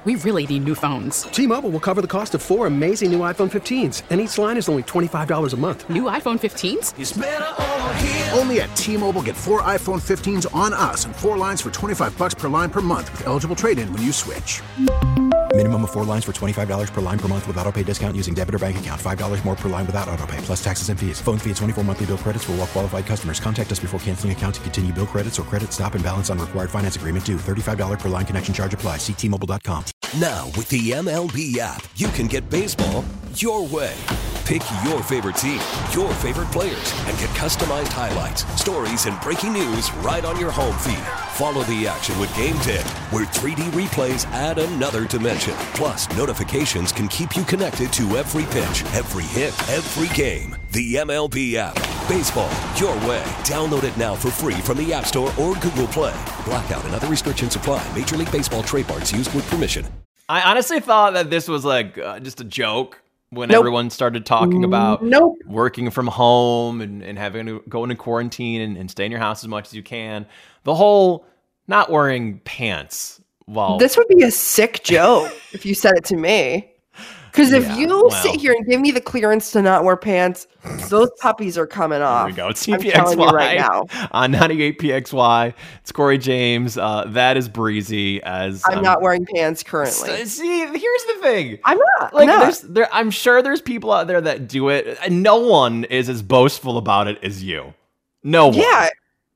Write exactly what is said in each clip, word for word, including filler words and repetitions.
We really need new phones. T-Mobile will cover the cost of four amazing new iPhone fifteens, and each line is only twenty-five dollars a month. New iPhone fifteens? It's better over here. Only at T-Mobile, get four iPhone fifteens on us and four lines for twenty-five bucks per line per month with eligible trade-in when you switch. Minimum of four lines for twenty-five dollars per line per month with autopay discount using debit or bank account. five dollars more per line without autopay, plus taxes and fees. Phone fee at twenty-four monthly bill credits for well-qualified customers. Contact us before canceling account to continue bill credits or credit stop and balance on required finance agreement due. thirty-five dollars per line connection charge applies. See T Mobile dot com. Now, with the M L B app, you can get baseball your way. Pick your favorite team, your favorite players, and get customized highlights, stories, and breaking news right on your home feed. Follow the action with Game Day, where three D replays add another dimension. Plus, notifications can keep you connected to every pitch, every hit, every game. The M L B app. Baseball your way. Download it now for free from the App Store or Google Play. Blackout and other restrictions apply. Major League Baseball trademarks used with permission. I honestly thought that this was like uh, just a joke when Nope. everyone started talking about Nope. working from home and, and having to go into quarantine and, and stay in your house as much as you can. The whole not wearing pants while This would be a sick joke if you said it to me. Because if Yeah, you well. sit here and give me the clearance to not wear pants, those puppies are coming off. Here we go. It's I'm T P X Y telling you right now. on ninety-eight P X Y. It's Corey James. Uh, that is Breezy. As I'm um, not wearing pants currently. s- See, here's the thing. I'm not. Like, I'm not. there's, there, I'm sure there's people out there that do it, and no one is as boastful about it as you. No one. Yeah,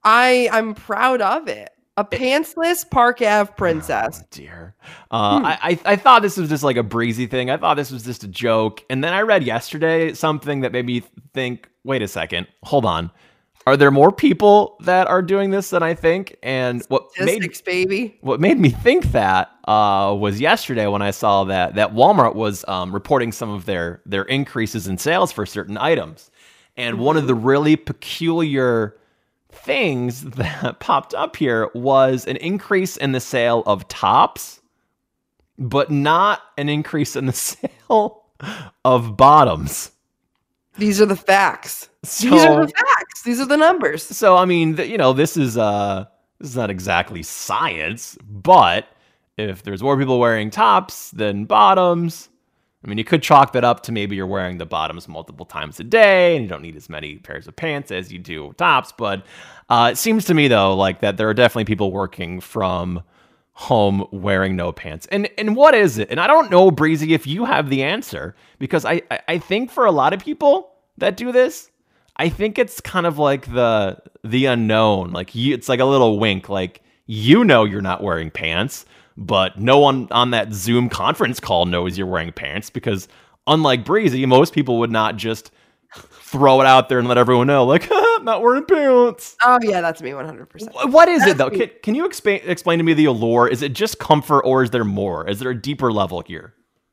I I'm proud of it. A pantsless Park Ave princess. Oh, dear. Uh, I, I I thought this was just like a breezy thing. I thought this was just a joke. And then I read yesterday something that made me think, wait a second, hold on. Are there more people that are doing this than I think? And what made, Statistics, baby. what made me think that uh, was yesterday when I saw that that Walmart was um, reporting some of their, their increases in sales for certain items. And one of the really peculiar things that popped up here was an increase in the sale of tops, but not an increase in the sale of bottoms. These are the facts. So, These are the facts. These are the numbers. so I mean, th- you know, this is uh, this is not exactly science, but if there's more people wearing tops than bottoms, I mean, you could chalk that up to maybe you're wearing the bottoms multiple times a day and you don't need as many pairs of pants as you do tops. But uh, it seems to me, though, like that there are definitely people working from home wearing no pants. And and what is it? And I don't know, Breezy, if you have the answer, because I, I, I think for a lot of people that do this, I think it's kind of like the the unknown. Like you, it's like a little wink, like, you know, you're not wearing pants, but no one on that Zoom conference call knows you're wearing pants, because unlike Breezy, most people would not just throw it out there and let everyone know, like, I'm not wearing pants. Oh yeah, that's me one hundred percent. Wh- What is it, That's though? me. Can, can you explain explain to me the allure? Is it just comfort, or is there more? Is there a deeper level here?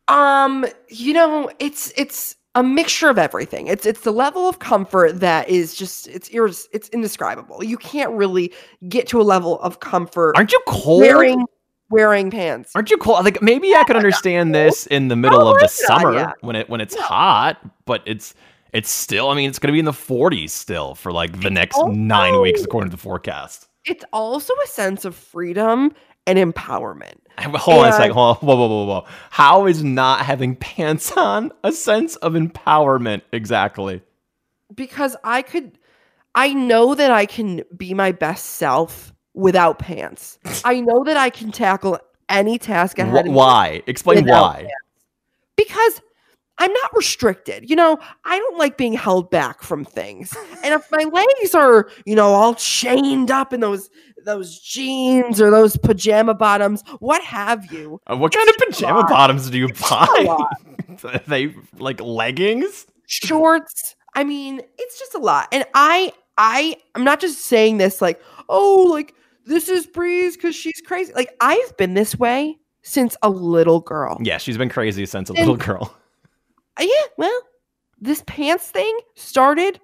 Um, you know, it's it's a mixture of everything. It's it's the level of comfort that is just it's irs- it's indescribable. You can't really get to a level of comfort Aren't you cold? wearing wearing pants. Aren't you cold? Like, maybe I could understand this in the middle of the course not, summer yeah. when it when it's hot, but it's it's still. I mean, it's going to be in the forties still for like the next also- nine weeks according to the forecast. It's also a sense of freedom and empowerment. Hold on a And- second. Hold on. Whoa, whoa, whoa, whoa. How is not having pants on a sense of empowerment exactly? Because I could I know that I can be my best self without pants. I know that I can tackle any task ahead Wh- of me why? Explain without why. pants. Because I'm not restricted. You know, I don't like being held back from things. And if my legs are, you know, all chained up in those those jeans or those pajama bottoms, what have you? Uh, what kind of It's a pajama lot. bottoms do you a buy? lot. Are they like leggings? Shorts. I mean, it's just a lot. And I I I'm not just saying this like, oh, like this is Breeze because she's crazy. Like, I've been this way since a little girl. Yeah, she's been crazy since a And- little girl. Uh, yeah, well, this pants thing started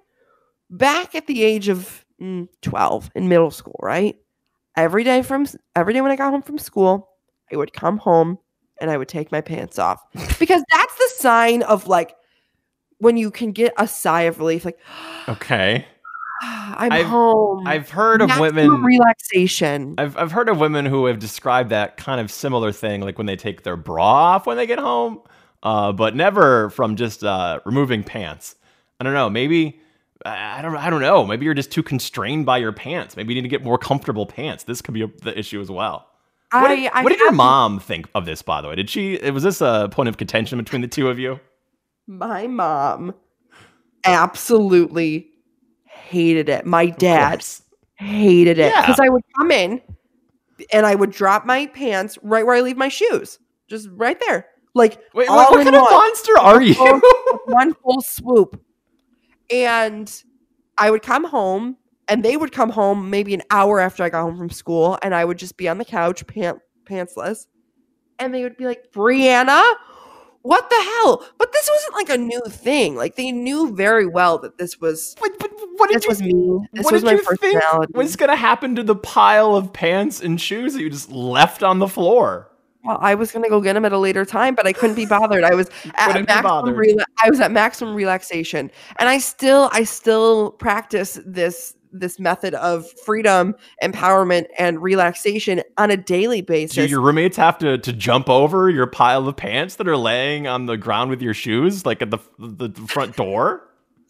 back at the age of mm, twelve in middle school, right? Every day from every day when I got home from school, I would come home and I would take my pants off because that's the sign of like when you can get a sigh of relief, like, Okay. I'm I've, home. I've heard of Maximum women relaxation. I've I've heard of women who have described that kind of similar thing, like when they take their bra off when they get home, uh, but never from just uh, removing pants. I don't know. Maybe I I don't I don't know. Maybe you're just too constrained by your pants. Maybe you need to get more comfortable pants. This could be a, the issue as well. What did, I, I what did your have- mom think of this, by the way? Did she? Was this a point of contention between the two of you? My mom absolutely hated it. My dad course. hated it Yeah. because I would come in and I would drop my pants right where I leave my shoes, just right there. Like, Wait, all what, what in kind of one. monster are you? Full- one full swoop. And I would come home, and they would come home maybe an hour after I got home from school, and I would just be on the couch, pant pantsless, and they would be like, "Brianna, what the hell?" But this wasn't like a new thing. Like, they knew very well that this was But, but what did this you, was me. This what was did my you think personality. was going to happen to the pile of pants and shoes that you just left on the floor? Well, I was gonna go get them at a later time, but I couldn't be bothered. I was at couldn't be maximum bothered. rela- I was at maximum relaxation, and I still, I still practice this this method of freedom, empowerment, and relaxation on a daily basis. Do your roommates have to, to jump over your pile of pants that are laying on the ground with your shoes, like at the the, the front door?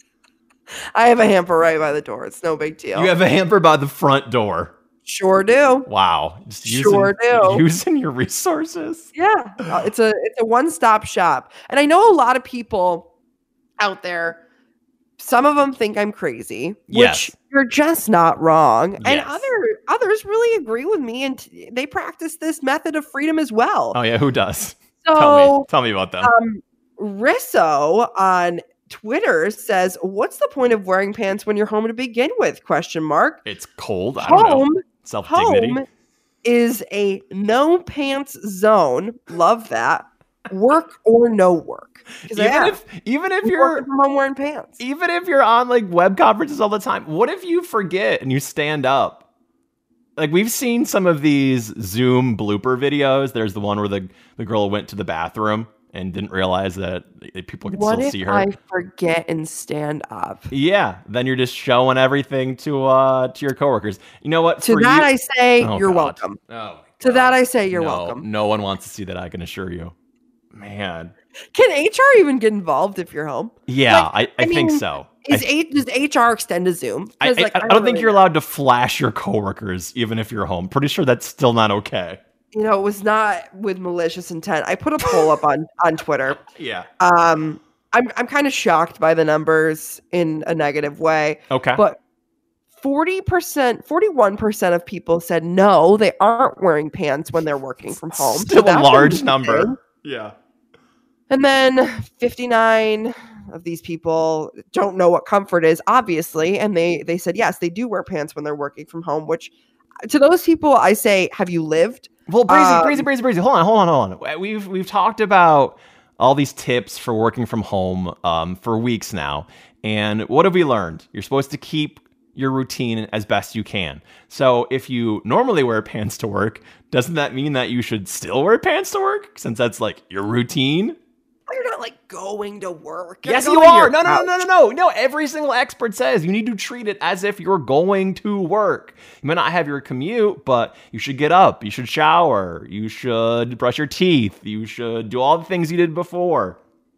I have a hamper right by the door. It's no big deal. You have a hamper by the front door. Sure do. Wow. Just Sure using, do. Using your resources. Yeah, uh, it's a it's a one stop shop, and I know a lot of people out there. Some of them think I'm crazy, which Yes. you're just not wrong, and Yes. other others really agree with me, and t- they practice this method of freedom as well. Oh, yeah. Who does? so, Tell me. Tell me about them. um, Risso on Twitter says, "What's the point of wearing pants when you're home to begin with?" Question mark. It's cold. I don't Home, know. Self-dignity. home is a no pants zone. Love that. Work or no work. 'Cause I Even am. if, even if I'm you're... working from home wearing pants. Even if you're on like web conferences all the time, what if you forget and you stand up? Like we've seen some of these Zoom blooper videos. There's the one where the, the girl went to the bathroom and didn't realize that people could What still if see her. I forget and stand up? Yeah, then you're just showing everything to uh to your coworkers. You know what? To For that you- I say, Oh, you're God. welcome. Oh, my To God. that I say, you're No, welcome. No one wants to see that, I can assure you. Man. Can H R even get involved if you're home? Yeah, Like, I, I, I think mean, so. Is I, H- does H R extend to Zoom? 'Cause, I, I, like, I don't think really you're know. allowed to flash your coworkers even if you're home. Pretty sure that's still not okay. You know, it was not with malicious intent. I put a poll up on on Twitter. Yeah. Um, I'm I'm kind of shocked by the numbers in a negative way. Okay. But forty percent, forty-one percent of people said no, they aren't wearing pants when they're working from home. So Still a that's large amazing. number. Yeah. And then fifty-nine of these people don't know what comfort is, obviously, and they they said yes, they do wear pants when they're working from home. Which, to those people, I say, have you lived? Well, Breezy, Um, Breezy, Breezy, Breezy. Hold on, hold on, hold on. We've we've talked about all these tips for working from home um, for weeks now, and what have we learned? You're supposed to keep your routine as best you can. So if you normally wear pants to work, doesn't that mean that you should still wear pants to work since that's like your routine? You're not like going to work. You're Yes, going you to are. your No, no, no, no, couch. no, no. No, every single expert says you need to treat it as if you're going to work. You may not have your commute, but you should get up. You should shower. You should brush your teeth. You should do all the things you did before.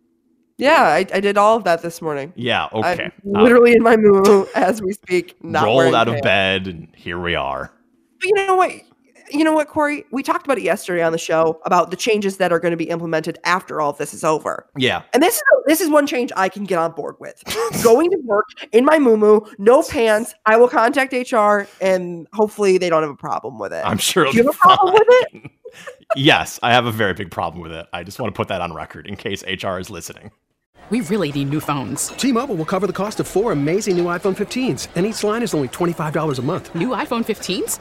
Yeah, I, I did all of that this morning. Yeah, okay. I'm Uh, literally in my moo as we speak. Not rolled wearing out of pants. bed, and here we are. But you know what? You know what, Corey? We talked about it yesterday on the show about the changes that are going to be implemented after all of this is over. Yeah. And this is this is one change I can get on board with. Going to work in my moo no pants. I will contact H R and hopefully they don't have a problem with it. I'm sure Do you it'll have a problem be with it? fine. Yes, I have a very big problem with it. I just want to put that on record in case H R is listening. We really need new phones. T-Mobile will cover the cost of four amazing new iPhone fifteens, and each line is only twenty-five dollars a month. New iPhone fifteens?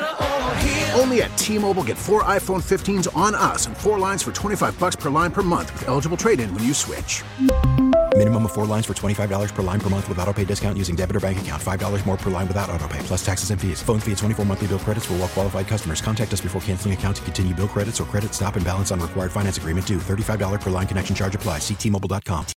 Only at T-Mobile, get four iPhone fifteens on us and four lines for twenty-five bucks per line per month with eligible trade-in when you switch. Minimum of four lines for twenty-five dollars per line per month with autopay discount using debit or bank account. five dollars more per line without autopay, plus taxes and fees. Phone fee at twenty-four monthly bill credits for well-qualified customers. Contact us before canceling account to continue bill credits or credit stop and balance on required finance agreement due. thirty-five dollars per line connection charge applies. See T Mobile dot com.